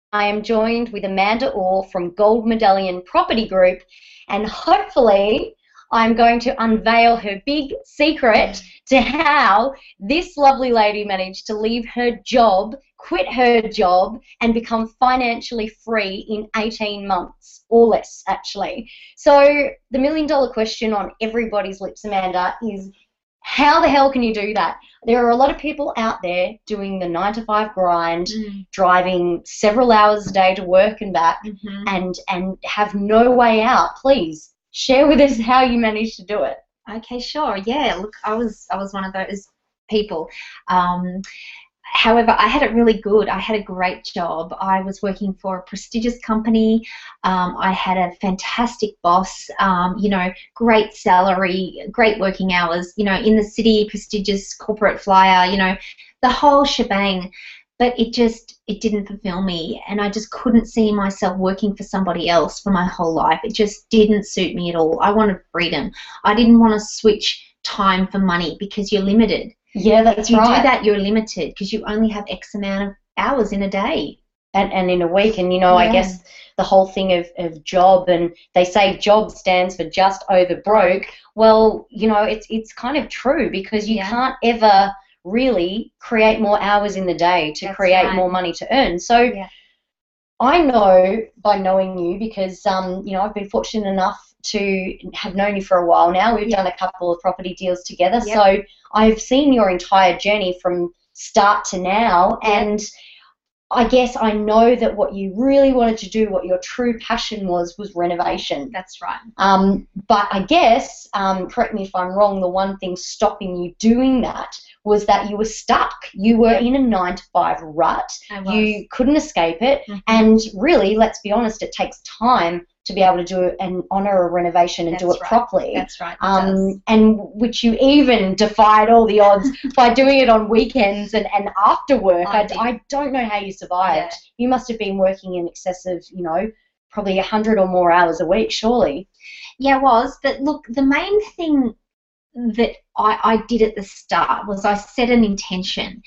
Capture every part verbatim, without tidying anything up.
I am joined with Amanda Orr from Gold Medallion Property Group, and hopefully I'm going to unveil her big secret to how this lovely lady managed to leave her job, quit her job, and become financially free in eighteen months, or less, actually. So the million dollar question on everybody's lips, Amanda, is how the hell can you do that? There are a lot of people out there doing the nine to five grind, mm. driving several hours a day to work and back, mm-hmm. and and have no way out. Please share with us how you managed to do it. Okay, sure. Yeah, look, I was I was one of those people. Um, However, I had it really good. I had a great job. I was working for a prestigious company. Um, I had a fantastic boss, um, you know, great salary, great working hours, you know, in the city, prestigious corporate flyer, you know, the whole shebang. But it just, it didn't fulfill me, and I just couldn't see myself working for somebody else for my whole life. It just didn't suit me at all. I wanted freedom. I didn't want to switch time for money because you're limited. Yeah, that's right. If you right. do that, you're limited because you only have X amount of hours in a day. And, and in a week. And, you know, yeah. I guess the whole thing of, of job, and they say job stands for just over broke. Well, you know, it's it's kind of true, because you yeah. can't ever really create more hours in the day to that's create right. more money to earn. So yeah. I know by knowing you, because, um, you know, I've been fortunate enough to have known you for a while now. We've yep. done a couple of property deals together. Yep. So I've seen your entire journey from start to now, yep. and I guess I know that what you really wanted to do, what your true passion was, was renovation. That's right. Um, but I guess, um, correct me if I'm wrong, the one thing stopping you doing that was that you were stuck. You were in a nine to five rut. I was. You couldn't escape it. Mm-hmm. And really, let's be honest, it takes time to be able to do it and honour a renovation and That's do it right. properly. That's right. Um, and which you even defied all the odds by doing it on weekends and, and after work. I, I, I don't know how you survived. Yeah. You must have been working in excess of, you know, probably a hundred or more hours a week, surely. Yeah, it was. But look, the main thing that I, I did at the start was I set an intention.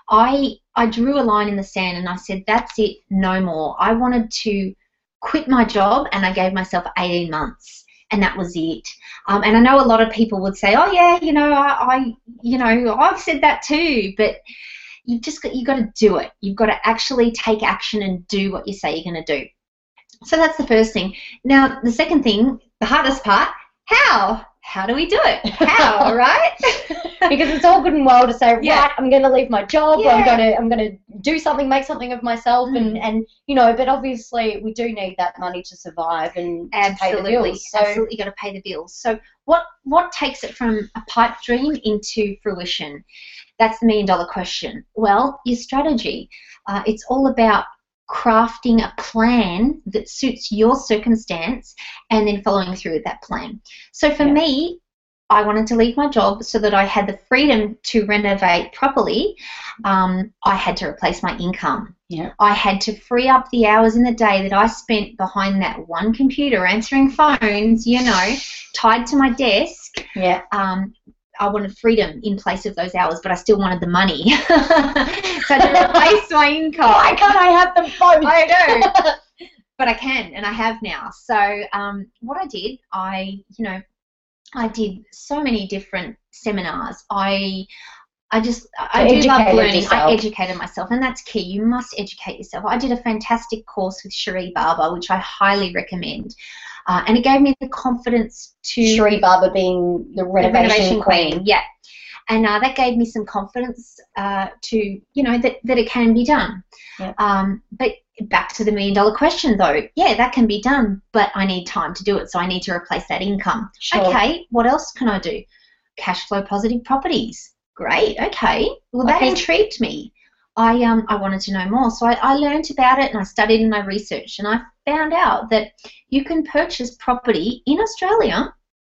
I I drew a line in the sand and I said, that's it, no more. I wanted to quit my job, and I gave myself eighteen months, and that was it. Um, and I know a lot of people would say, oh yeah, you know, I, I you know, I've said that too, but you've just got, you've got to do it. You've got to actually take action and do what you say you're going to do. So that's the first thing. Now, the second thing, the hardest part, how? How do we do it? How, right? Because it's all good and well to say, right, yeah. I'm going to leave my job, yeah. I'm going to I'm going to do something, make something of myself, mm. and, and, you know, but obviously we do need that money to survive and absolutely, to pay the bills. So. Absolutely got to pay the bills. So what, what takes it from a pipe dream into fruition? That's the million dollar question. Well, your strategy. Uh, it's all about crafting a plan that suits your circumstance and then following through with that plan. So for yeah. me, I wanted to leave my job so that I had the freedom to renovate properly. Um, I had to replace my income. Yeah. I had to free up the hours in the day that I spent behind that one computer answering phones, you know, tied to my desk. Yeah. Um, I wanted freedom in place of those hours, but I still wanted the money. So I had to replace my income. Why can't I have them both? I know. But I can, and I have now. So um, what I did, I, you know, I did so many different seminars. I I just, I do love learning. Yourself. I educated myself, and that's key. You must educate yourself. I did a fantastic course with Cherie Barber, which I highly recommend. Uh, and it gave me the confidence to... Cherie Barber being the renovation, the renovation queen. queen. Yeah. And uh, that gave me some confidence uh, to, you know, that, that it can be done. Yeah. Um, but back to the million dollar question, though. Yeah, that can be done, but I need time to do it, so I need to replace that income. Sure. Okay, what else can I do? Cash flow positive properties. Great, okay. Well, that okay. intrigued me. I um I wanted to know more, so I, I learned about it, and I studied and I researched, and I found out that you can purchase property in Australia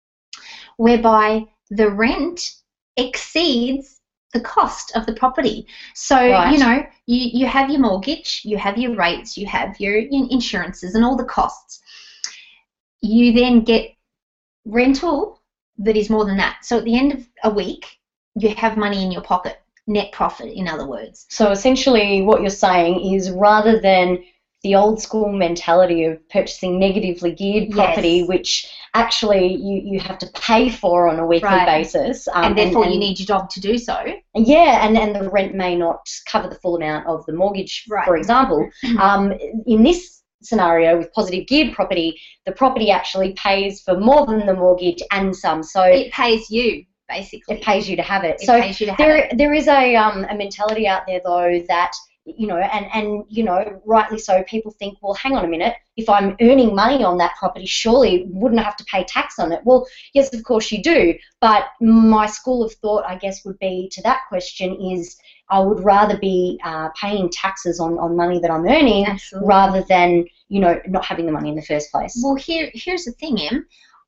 whereby the rent exceeds the cost of the property. So, right. you know, you, you have your mortgage, you have your rates, you have your insurances and all the costs. You then get rental that is more than that. So at the end of a week, you have money in your pocket. Net profit, in other words. So essentially what you're saying is, rather than the old school mentality of purchasing negatively geared property, Yes. which actually you, you have to pay for on a weekly Right. basis. Um, and therefore and, you need your job to do so. Yeah, and, and the rent may not cover the full amount of the mortgage, Right. for example. Um, in this scenario with positive geared property, the property actually pays for more than the mortgage and some. So It pays you, basically. it pays you to have it. It so pays you to have there, it. there is a um, a mentality out there though that, you know, and and you know, rightly so, people think, well, hang on a minute, if I'm earning money on that property, surely wouldn't I have to pay tax on it? Well, yes, of course you do. But my school of thought, I guess, would be to that question is I would rather be uh, paying taxes on, on money that I'm earning Absolutely. rather than, you know, not having the money in the first place. Well, here, here's the thing, Em.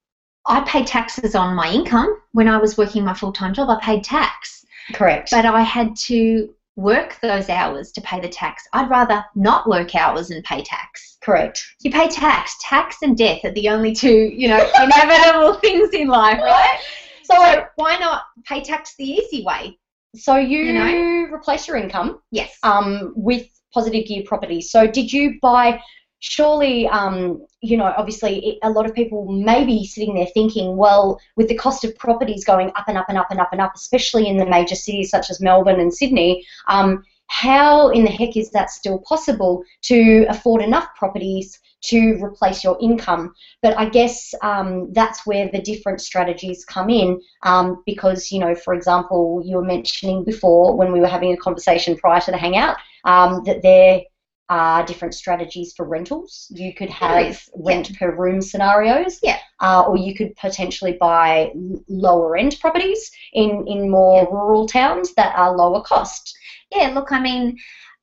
I paid taxes on my income. When I was working my full-time job, I paid tax. Correct. But I had to work those hours to pay the tax. I'd rather not work hours and pay tax. Correct. You pay tax. Tax and death are the only two, you know, inevitable things in life, right? So, So why not pay tax the easy way? so you, You know? replace your income Yes. um, with positive gear property. So did you buy, surely, um, you know, obviously it, a lot of people may be sitting there thinking, well, with the cost of properties going up and up and up and up and up, especially in the major cities such as Melbourne and Sydney, um, how in the heck is that still possible to afford enough properties to replace your income? But I guess um, that's where the different strategies come in um, because, you know, for example, you were mentioning before when we were having a conversation prior to the hangout um, that there are different strategies for rentals. You could have is, rent per room scenarios, Yeah. uh, or you could potentially buy l- lower end properties in, in more Yeah. rural towns that are lower cost. Yeah, look, I mean,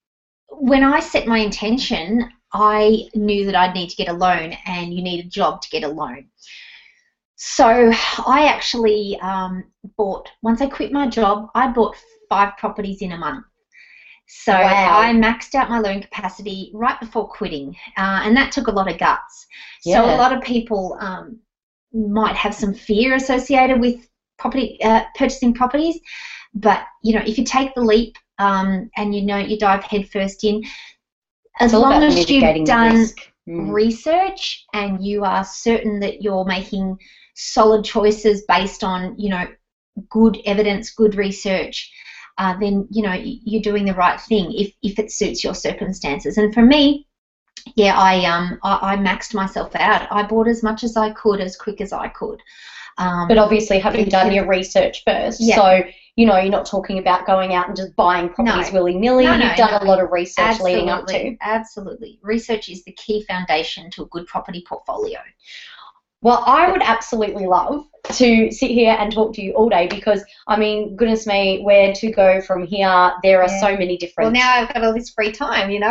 when I set my intention, I knew that I'd need to get a loan, and you need a job to get a loan. So I actually um, bought, once I quit my job, I bought five properties in a month. So Wow. I maxed out my loan capacity right before quitting, uh, and that took a lot of guts. So Yeah. a lot of people um, might have some fear associated with property uh, purchasing properties, but you know, if you take the leap um, and you know you dive headfirst in, as It's all long about as mitigating you've the done risk. Mm. research and you are certain that you're making solid choices based on, you know, good evidence, good research, uh, then, you know, y- you're doing the right thing if, if it suits your circumstances. And for me, yeah, I um I, I maxed myself out. I bought as much as I could, as quick as I could. Um, But obviously having done your research first, Yeah. so, you know, you're not talking about going out and just buying properties No. willy-nilly. No, no, You've done no. a lot of research leading up to. absolutely, absolutely. Research is the key foundation to a good property portfolio. Well, I would absolutely love to sit here and talk to you all day because, I mean, goodness me, where to go from here? There are Yeah. so many different... Well, now I've got all this free time, you know.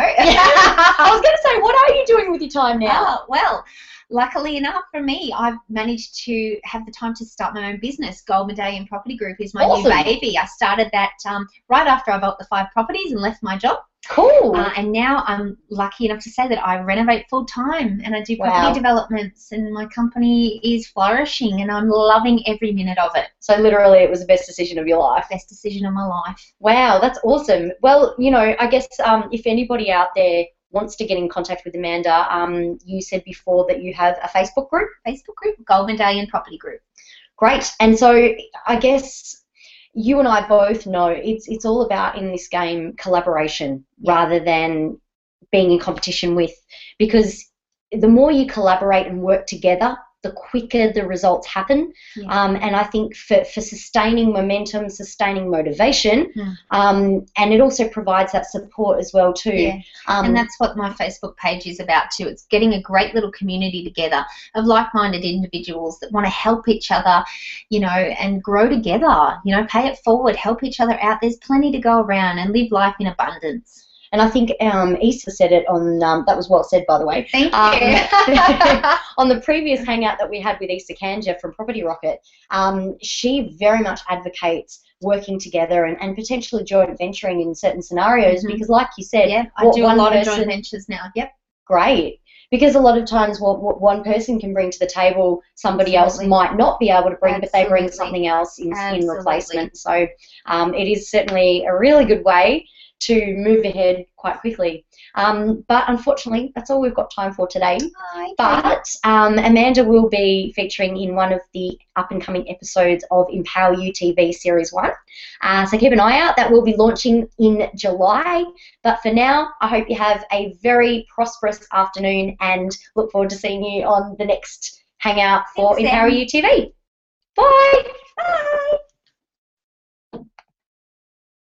I was going to say, what are you doing with your time now? Oh, well, luckily enough for me, I've managed to have the time to start my own business. Gold Medallion Property Group is my Awesome. new baby. I started that um, right after I bought the five properties and left my job. Cool. Uh, and now I'm lucky enough to say that I renovate full time and I do Wow. property developments, and my company is flourishing and I'm loving every minute of it. So literally it was the best decision of your life. Best decision of my life. Wow, that's awesome. Well, you know, I guess um, if anybody out there wants to get in contact with Amanda, um, you said before that you have a Facebook group. Facebook group, Gold Medallion Property Group. Great. And so I guess you and I both know it's it's all about in this game collaboration Yeah. rather than being in competition with, because the more you collaborate and work together, the quicker the results happen. Yeah. Um, and I think for, for sustaining momentum, sustaining motivation, Mm. um, and it also provides that support as well too. Yeah. Um, And that's what my Facebook page is about too. It's getting a great little community together of like-minded individuals that want to help each other, you know, and grow together, you know, pay it forward, help each other out. There's plenty to go around and live life in abundance. and I think um, Issa said it on, um, that was well said, by the way. Thank Um, you. on the previous hangout that we had with Issa Kanja from Property Rocket, um, she very much advocates working together and, and potentially joint venturing in certain scenarios Mhm. because, like you said, Yeah, I what do a one lot of person- joint ventures now. Yep. great. Because a lot of times what, what one person can bring to the table, somebody Absolutely. else might not be able to bring, but they bring Absolutely. something else in, in Absolutely. replacement. So um, it is certainly a really good way to move ahead quite quickly. Um, but unfortunately, that's all we've got time for today. Oh, okay. But um, Amanda will be featuring in one of the up-and-coming episodes of Empower You T V Series one. Uh, so keep an eye out. That will be launching in July. But for now, I hope you have a very prosperous afternoon and look forward to seeing you on the next Hangout for Thanks, Empower Em. You T V. Bye! Bye.